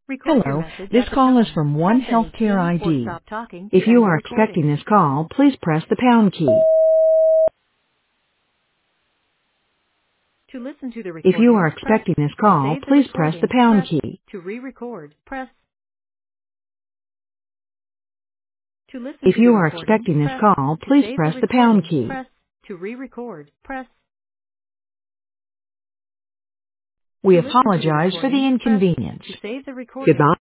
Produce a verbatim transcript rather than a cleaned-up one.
Record your Hello, message this at the call is tone. from Press One any Healthcare key or I D. stop talking to If you end the are recording. expecting this call, please press the pound key. To listen to the If you recording, are press. expecting this To call, save the please press the recording, pound press. key. To re-record, press. To listen If to the you are recording, expecting this press. call, To please save the press the pound recording, key. press. To re-record, press. We To listen to the apologize for the recording, press. inconvenience. To save the recording. Goodbye.